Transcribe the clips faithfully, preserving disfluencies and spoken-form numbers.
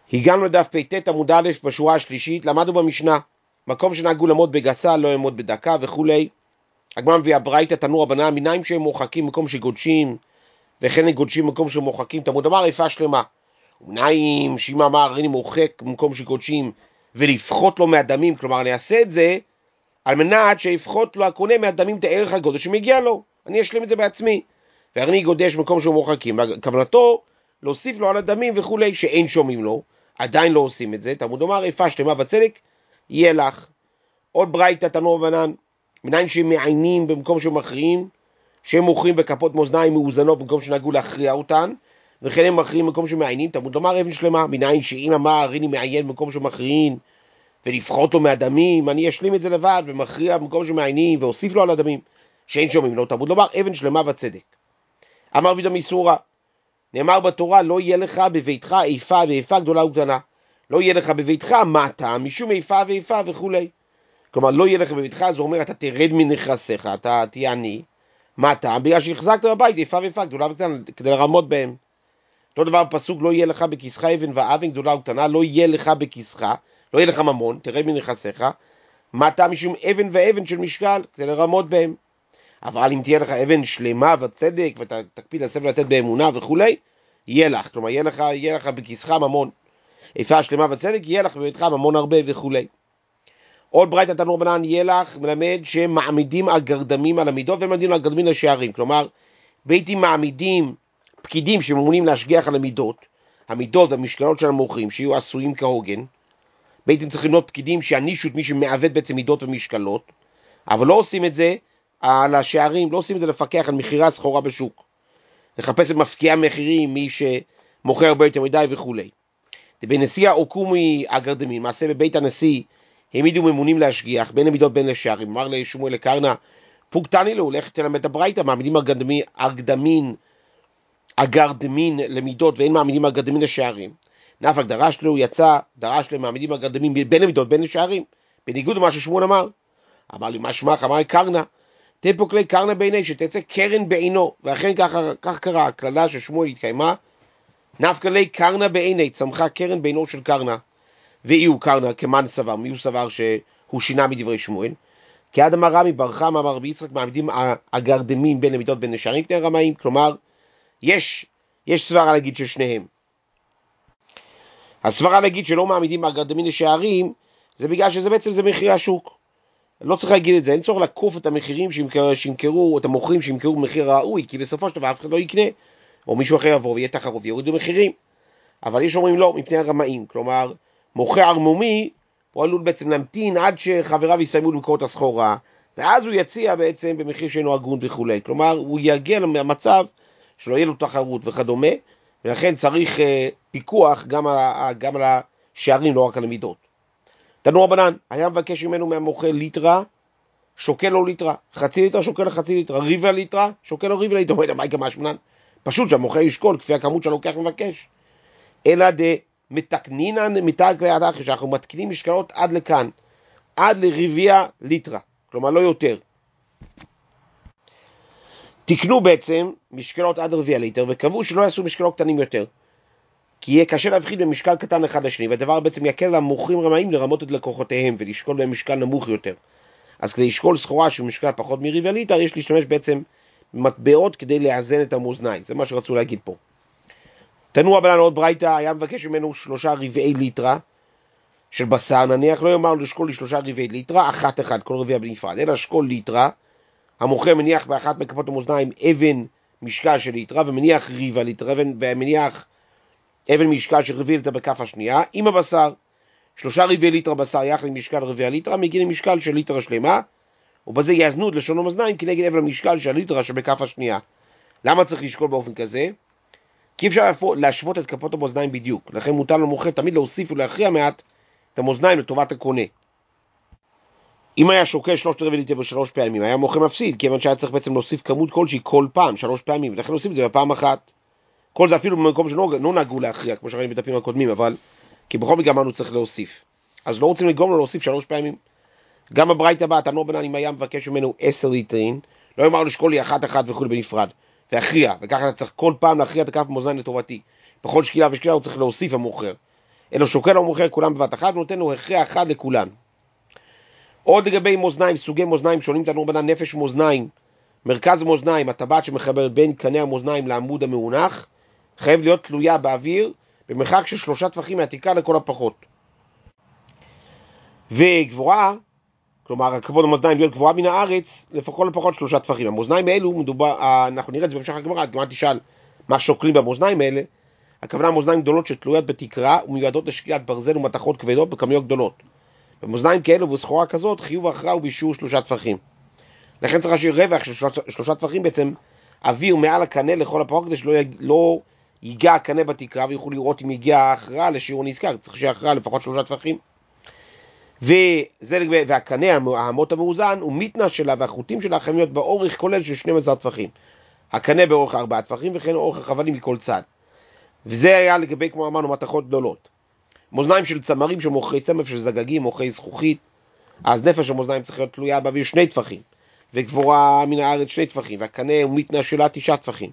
הגענו לדף פ"ט עמוד א' בשורה השלישית, למדנו במשנה, מקום שנהגו לעמוד בגסה לא יעמוד בדקה וכולי. הגמרא מביאה ברייתא תנו רבנן, מנין שהם מורחקים מקום שגודשים, וכן גודשים מקום שמורחקים, תלמוד אמר איפה שלמה. ומנין שאם אמר הריני מורחק מקום שגודשים ולפחות לו מהדמים, כלומר אני אעשה את זה על מנת שיפחות לו הקונה מהדמים את הערך הגודש שמגיע לו, אני אשלים את זה בעצמי. והריני גודש מקום שהוא מורחקים, כוונתו להוסיף לו על הדמים וכולי, שאין שומעים לו, עדיין לא עושים את זה. תלמוד אמר איפה שלמה וצדק יהיה לך. עוד ברייתא תנו רבנן, מנין שהם מעיינים במקום שהם מכריעים, שהם מוכרים בכפות מאזניים מאוזנות במקום שנהגו להכריע אותן, וכן הם מכריעים במקום שמעיינים. תלמוד אמר אבן שלמה, מנין שאם אמר הריני מעיין במקום שמכריעים ולפחות לו מהדמים, אני אשלים את זה לבד ומכריע במקום שמעיינים ואוסיף לו על הדמים, שאין שומעים לו. תלמוד אמר אבן שלמה וצדק. אמר רבי דמיסורא, נאמר בתורה לא יהיה לך בביתך איפה ואיפה גדולה וקטנה, לא יהיה לך בביתך מטה משום איפה ואיפה וכולי. כלומר לא יהיה לך בביתך, זה אומר אתה תרד מנכסיך, אתה תהיה עני. מטה בגלל שהחזקת בבית איפה ואיפה גדולה וקטנה כדי לרמות בהם. אותו דבר פסוק לא יהיה לך בכיסך אבן ואבן גדולה וקטנה, לא יהיה לך בכיסך, לא יהיה לך ממון, תרד מנכסיך, מטה משום אבן ואבן של משקל כדי לרמות בהם. אבל אם תהיה לך אבן שלמה וצדק ותקפיד לסב לתת באמונה וכולי, יהיה לך, כלומר יהיה לך, יהיה לך בכיסך ממון, איפה שלמה וצדק, יהיה לך בביתך ממון הרבה וכולי. עוד ברייתא תנו רבנן, יהיה לך מלמד שהם מעמידים הגרדמים על המידות ומעמידים הגרדמים לשערים, כלומר ביתים מעמידים פקידים שממונים להשגיח על המידות, המידות והמשקלות של המוכרים שיהיו עשויים כהוגן. ביתים צריכים להיות פקידים שיענישו את מי שמעוות בעצם מידות ומשקלות, אבל לא עושים את זה על השערים, לא עושים את זה לפקח על מחירי הסחורה בשוק, לחפש את מפקיעי המחירים, מי שמוכר הרבה יותר מדי וכולי. בנשיא העוקומי הגרדמים, מעשה בבית הנשיא, העמידו ממונים להשגיח, בין המידות בין לשערים. אמר לשמואל לקרנה, פוגתני לו, הולך תלמד הברייתא, מעמידים הגרדמין, הגרדמין, הגרדמין למידות, ואין מעמידים הגרדמין לשערים. נפק דרש לו, יצא, דרש לו, מעמידים הגרדמין בין המידות בין לשערים, בניגוד למה ששמואל אמר. אמר לי, מה שמך? אמר קרנה, תפוק לי קרנה בעיני, שתצא קרן בעינו, ואכן כך, כך קרה, הכללה ששמואל התקיימה, נפקא לי קרנה בעיני, צמחה קרן בעינו של קרנה, ואי הוא קרנה כמן סבר, מי הוא סבר שהוא שינה מדברי שמואל, כי עד אמר רמי בר חמא אמר רבי יצחק, מעמידים הגרדמים בין למידות בין לשערים כדי רמאים, כלומר, יש, יש סברה להגיד ששניהם. הסברה להגיד שלא מעמידים הגרדמים לשערים, זה בגלל שזה בעצם זה מחירי השוק. לא צריך להגיד את זה, אין צורך לקוף את המחירים שימכרו, או את המוכרים שימכרו במחיר ראוי, כי בסופו של דבר אף אחד לא יקנה, או מישהו אחר יבוא ויהיה תחרות ויורידו מחירים. אבל יש אומרים לא, מפני הרמאים, כלומר, מוכר ערמומי, הוא עלול בעצם להמתין עד שחבריו יסיימו למכור את הסחורה, ואז הוא יציע בעצם במחיר שאינו הגון וכולי. כלומר, הוא יגיע למצב שלא יהיה לו תחרות וכדומה, ולכן צריך אה, פיקוח גם על, גם על השערים, לא רק על המידות. תנו רבנן, היה מבקש ממנו מהמוכר ליטרה, שוקל לו ליטרה, חצי ליטרה שוקל לו חצי ליטרה, ריבה ליטרה, שוקל לו ריבה ליטרה, הוא אומר, מה יקרה משמנן? פשוט שהמוכר ישקול כפי הכמות שלוקח מבקש. אלא דמתקנינן מתג ליד אחרי, שאנחנו מתקנים משקלות עד לכאן, עד לריביה ליטרה, כלומר לא יותר. תקנו בעצם משקלות עד רביע ליטר, וקבעו שלא יעשו משקלות קטנים יותר, כי יהיה קשה להבחין במשקל קטן אחד לשני, והדבר בעצם יקל על המוכרים רמאים לרמות את לקוחותיהם, ולשקול בהם משקל נמוך יותר. אז כדי לשקול סחורה שהוא משקל פחות מרבע ליטר, יש להשתמש בעצם במטבעות כדי לאזן את המאזניים, זה מה שרצו להגיד פה. תנו רבנן עוד ברייתא, היה מבקש ממנו שלושה רבעי ליטרה של בשר, נניח, לא יאמר לו לשקול לי שלושה רבעי ליטרה, אחת אחד, כל רבעי בנפרד, אלא שקול ליטרה, המוכר מניח באחת מכפות המאזניים אבן משקל של ליטרה, ומניח רבע ליטרה, ומניח אבן משקל של רבעי ליטרה בכף השנייה, עם הבשר, שלושה רבעי ליטרה בשר יחד עם משקל רבעי ליטרה, מגיע למשקל של ליטרה שלמה, ובזה יאזנו את לשון המאזניים כנגד אבן המשקל של ליטרה שבכף השנייה. למה צריך לשקול באופן כזה? כי אפשר להשוות את כפות המאזניים בדיוק, לכן מותר למוכר תמיד להוסיף ולהכריע מעט את המאזניים לטובת הקונה. אם היה שוקל שלושת רבעי ליטר בשלוש פעמים, היה מוכר מפסיד, כיוון שהיה צריך בעצם להוסיף כמות כלשהי כל פעם, שלוש פעמים, ולכן עושים את זה בפעם אחת. כל זה אפילו במקום שלא לא נהגו להכריע, כמו שראינו בדפים הקודמים, אבל כי בכל מקרה אמרנו צריך להוסיף. אז לא רוצים לגרום לו להוסיף שלוש פעמים. גם הברייתא הבאה, תנו רבנן, אם היה מבקש ממנו עשר ליטרים, לא יאמר לו שקול לי אחת אחת וכו' בנפרד, והכריע, וככה אתה צריך כל פעם להכריע את הכף מאזניים לטובתי. בכל שקילה ושקילה הוא צריך להוסיף המוכר. אלא שוקל ומוכר כולם בבת אחת, ונותן לו הכרח אחד לכולן. עוד לגבי מאזניים, סוגי מאזניים שונים, תנור בנן נפש מאזניים, מרכז מאזניים, הטבעת שמחברת בין קנה המאזניים לעמוד המאונח, חייב להיות תלויה באוויר, במרחק של שלושה טפחים מהתקרה לכל הפחות. וגבוהה, כלומר, הכבוד המאזניים להיות גבוהה מן הארץ, לפחות לפחות שלושה טפחים. המאזניים האלו, מדובר, אנחנו נראה את זה בהמשך הגמרא, הגמרא תשאל מה שוקלים במאזניים האלה, הכוונה מאזניים גדולות שתלויות בתקרה, ומיועדות לשקיעת ברזל ומתכות כבדות בכמויות גדולות. במאזניים כאלו ובסחורה כזאת, חיוב ההכרעה הוא באישור שלושה טפחים. לכן צריך להשאיר רווח של שלושה, שלושה טפחים, בעצם אוויר מעל הקנה לכל הפחות, כדי שלא יג, לא ייגע הקנה בתקרה, ויוכלו לראות אם יגיע ההכרעה לשיעור נזכר, צריך שיהיה הכרעה לפחות שלושה טפחים. וזה, והקנה, האמות המאוזן, הוא מתנה שלה והחוטים שלה חייבים להיות באורך כולל של שנים עשר טפחים. הקנה באורך ארבעה טפחים, וכן אורך החבלים מכל צד. וזה היה לגבי, כמו אמרנו, מתכות גדולות. מאזניים של צמרים, של מוחי צמף, של זגגים, מוחי זכוכית, אז נפש המאזניים צריך להיות תלויה באוויר שני טפחים, וגבורה מן הארץ שני טפחים, והקנה הוא מתנה שלה תשעה טפחים,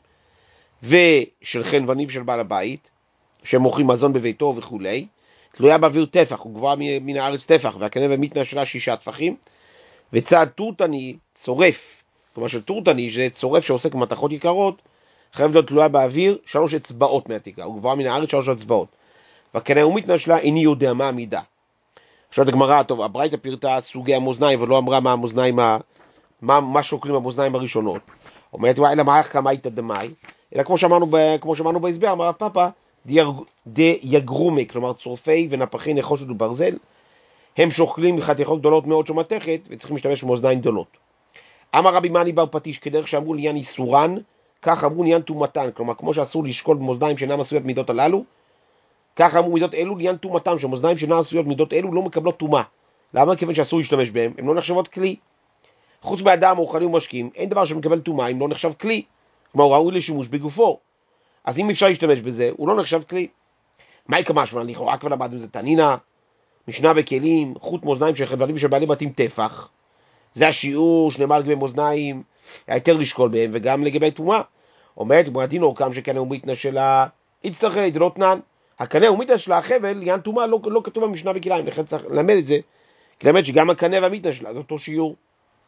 ושל חן וניב של בעל הבית, שמוכרים מזון בביתו וכולי, תלויה באוויר טפח, וגבוהה מן הארץ טפח, והקנה ומתנה שלה שישה טפחים, וצד טורטני, צורף, כלומר של טורטני, שזה צורף שעוסק במתכות יקרות, חייב להיות תלויה באוויר שלוש אצבעות מהתקרה, וגבוהה מן הארץ שלוש אצבעות, והקנה ומתנה שלה איני יודע מה המידה. עכשיו הגמרא, טוב, הברייתא פירטה סוגי המאזניים, ולא אמרה מה המאזניים, מה, מה שוקלים המאזניים הראשונות. אומרת, וואי, למה איך כמה הייתה דמי? אלא כמו שאמרנו, כמו שאמרנו בהסבר, אמר פאפה, די יגרומי, כלומר צורפי ונפחי נחושת וברזל, הם שוקלים חתיכות גדולות מאוד של מתכת, וצריכים להשתמש במאזניים גדולות. אמר רבי מאני בר פטיש, כדרך שאמרו לעניין איסורן, כך אמרו לעניין תומתן, כלומר כמו שאסור לשקול במאזניים שאינם עשויות מידות הללו, כך אמרו מידות אלו לעניין תומתם, שהמאזניים שאינם עשויות מידות אלו לא מקבלות תומה. למה? כיוון שאסור להשתמש בהם, הם לא נחשבות כלי. חוץ באדם מאוכלים ומשקים, אין דבר שמקבל תומה אם לא נחשב כלי, כלומר הוא ראוי לשימוש בגופו. אז אם אפשר להשתמש בזה, הוא לא נחשב כלי. מה יקרה משמע? לכאורה כבר למדנו זה תנינה, משנה בכלים, חוט מאזניים של חבלים של בעלי בתים טפח. זה השיעור שנאמר לגבי מאזניים, היתר לשקול בהם, וגם לגבי תומה. אומרת, מועדין אורכם שקנה ומתנה שלה, יצטרך לדלותנן, הקנה ומתנה שלה, החבל, לעניין תומה, לא, לא כתוב במשנה בכליים, לכן צריך ללמד את זה, כי למד שגם הקנה והמתנה שלה, זה אותו שיעור.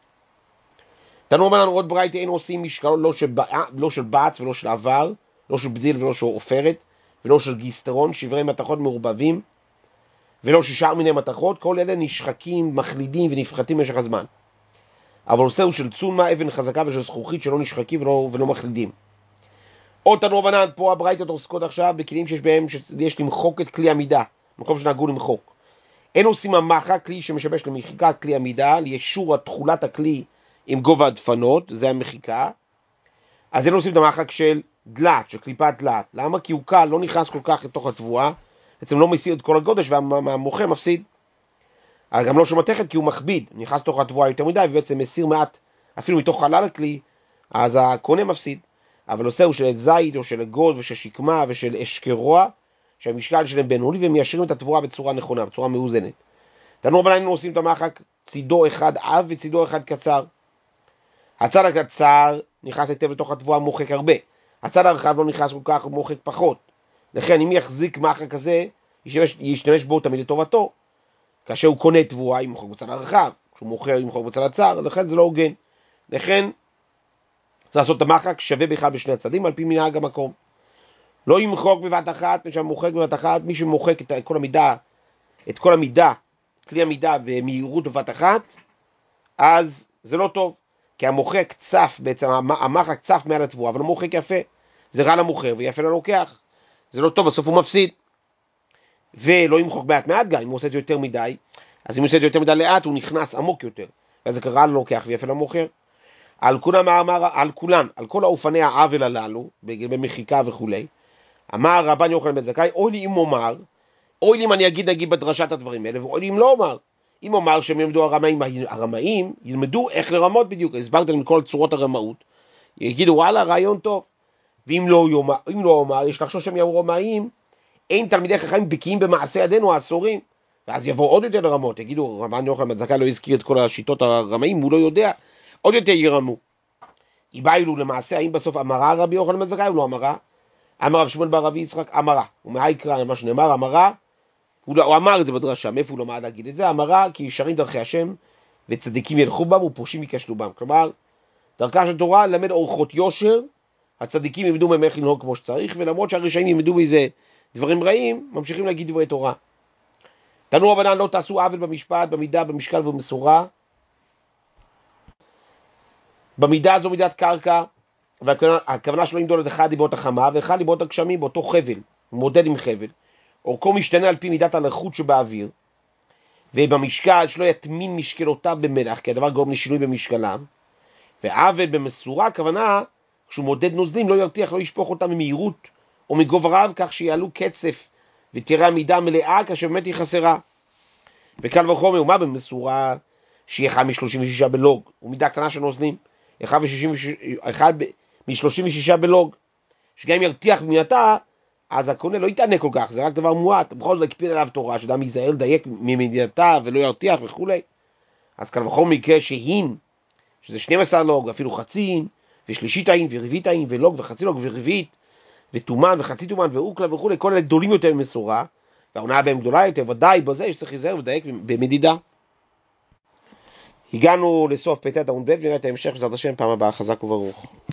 תנו אומר לנו עוד ברייתא, אין עושים משקלו לא של, לא של בץ ולא של עבר, לא של בדיל ולא של עופרת, ולא של גיסטרון, שברי מתכות מעורבבים, ולא של שאר מיני מתכות, כל אלה נשחקים, מחלידים ונפחתים במשך הזמן. אבל עושה הוא של צונמה, אבן חזקה ושל זכוכית שלא נשחקים ולא, ולא מחלידים. עוד תנו רבנן, פה הברייתות עוסקות עכשיו בכלים שיש בהם, שיש למחוק את כלי עמידה, מקום שנהגו למחוק. אין עושים המחה, כלי שמשמש למחיקת כלי עמידה, לישור תחולת הכלי עם גובה הדפנות, זה המחיקה. אז אין עושים את המחק של דלת, של קליפת דלת. למה? כי הוא קל, לא נכנס כל כך לתוך התבואה, בעצם לא מסיר את כל הגודש, והמוכר מפסיד. אבל גם לא שמתכת, כי הוא מכביד, נכנס לתוך התבואה יותר מדי, ובעצם מסיר מעט, אפילו מתוך חלל הכלי, אז הקונה מפסיד. אבל עושה הוא של זית, או של גוד, ושל שקמה, ושל אשקרוע, שהמשקל שלהם בינוני, והם מיישרים את התבואה בצורה נכונה, בצורה מאוזנת. תנו רבנן עושים את המחק, צידו אחד עב וצידו אחד קצר. הצד הקצר נכנס היטב לתוך התבואה, מוחק הרבה. הצד הרחב לא נכנס כל כך, הוא מוחק פחות. לכן אם יחזיק מחק כזה, ישתמש, ישתמש בו תמיד לטובתו. כאשר הוא קונה תבואה, ימחוק בצד הרחב. כשהוא מוכר, ימחוק בצד הצר, לכן זה לא הוגן. לכן צריך לעשות את המחק שווה בכלל בשני הצדים, על פי מנהג המקום. לא ימחוק בבת אחת, מי שמוחק בבת אחת, מי שמוחק את כל המידה, את כל המידה, כלי המידה במהירות בבת אחת, אז זה לא טוב. כי המוחק צף, בעצם המחק צף מעל התבואה, אבל הוא מוחק יפה. זה רע למוכר ויפה ללוקח. זה לא טוב, בסוף הוא מפסיד. ולא ימחוק מעט מעט גם, אם הוא עושה את זה יותר מדי, אז אם הוא עושה את זה יותר מדי לאט, הוא נכנס עמוק יותר. ואז זה רע ללוקח ויפה למוכר. על כולן, על כולן, על כל האופני העוול הללו, במחיקה וכו', אמר רבן יוחנן בן זכאי, אוי לי אם אומר, אוי לי אם אני אגיד נגיד בדרשת הדברים האלה, ואוי לי אם לא אומר. אם אומר שהם ילמדו הרמאים, הרמאים ילמדו איך לרמות בדיוק, הסברתי להם כל צורות הרמאות, יגידו וואלה רעיון טוב. ואם לא יאמר, אם לא אומר, יש לחשוב שהם יאמרו רמאים, אין תלמידי חכמים בקיאים במעשה ידינו האסורים, ואז יבואו עוד יותר לרמות, יגידו רבן יוחנן בן זכאי לא הזכיר את כל השיטות הרמאים, הוא לא יודע, עוד יותר ירמו. יבאילו למעשה, האם בסוף אמרה רבי יוחנן בן זכאי או לא אמרה? אמר רב שמואל בר רבי יצחק אמרה, ומהי יקרא מה שנאמר אמרה, הוא, הוא אמר את זה בדרשה, מאיפה הוא למד להגיד את זה? אמרה כי ישרים דרכי השם וצדיקים ילכו בם ופרושים ייכשלו בם. כלומר, דרכה של תורה ללמד אורחות יושר, הצדיקים ילמדו מהם איך לנהוג כמו שצריך, ולמרות שהרשעים ילמדו מזה דברים רעים, ממשיכים להגיד דברי תורה. תנו רבנן לא תעשו עוול במשפט, במידה, במשקל ובמשורה. במידה זו מידת קרקע, והכוונה שלו למדוד את אחד ליבות החמה, ואחד ליבות הגשמים באותו חבל, מודד עם חבל. אורכו משתנה על פי מידת הלחות שבאוויר, ובמשקל שלא יטמין משקלותיו במלח, כי הדבר גורם לשינוי במשקלם. ועוול במשורה, הכוונה, כשהוא מודד נוזלים, לא ירתיח, לא ישפוך אותם ממהירות או מגובה רב, כך שיעלו קצף ותראה המידה מלאה, כאשר באמת היא חסרה. וקל וחומר, ומה במשורה? שיהיה אחד מ-שלושים ושישה בלוג, ומידה קטנה של נוזלים, אחד מ-שלושים ושישה בלוג, שגם אם ירתיח במייתה, אז הקונה לא יתענה כל כך, זה רק דבר מועט, בכל זאת הקפיד עליו תורה, שאדם ייזהר לדייק ממדיעתה ולא ירתיח וכו'. אז קל וחומר מקרה שהין, שזה שנים עשר לוג, ואפילו חצין, ושלישית העין, ורבית העין, ולוג, וחצי לוג, ורבית, ותומן, וחצי תומן, ואוקלה וכו', כל אלה גדולים יותר ממסורה, והעונה בהם גדולה יותר, ודאי בזה שצריך להיזהר ולדייק במדידה. הגענו לסוף פרק עמוד ב' ונראה את ההמשך בעזרת השם פעם הבאה. חזק וברוך.